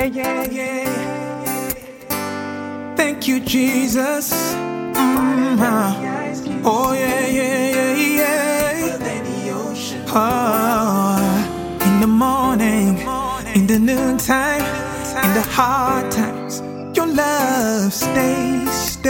yeah, yeah. Thank you, Jesus. Oh, yeah, yeah, yeah, yeah. Oh, in the morning, in the noontime, in the hard times, your love stays.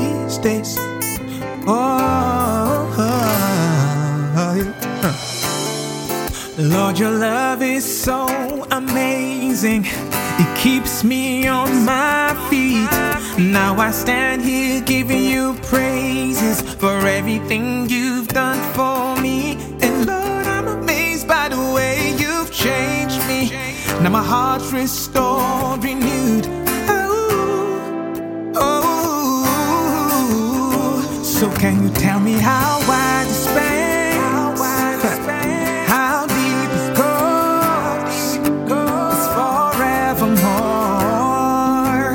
Lord, your love is so amazing. It keeps me on my feet. Now I stand here giving you praises for everything you've done for me. And Lord, I'm amazed by the way you've changed me. Now my heart's restored, renewed. So can you tell me how wide the span? How deep it goes? It's forevermore.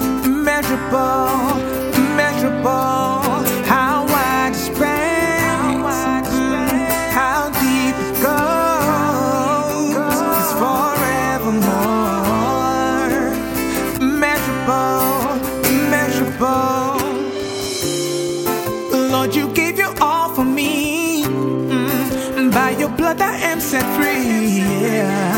Immeasurable. How wide the span? How deep it goes? It's forevermore. Immeasurable. Lord, you gave your all for me. By your blood I am set free, yeah.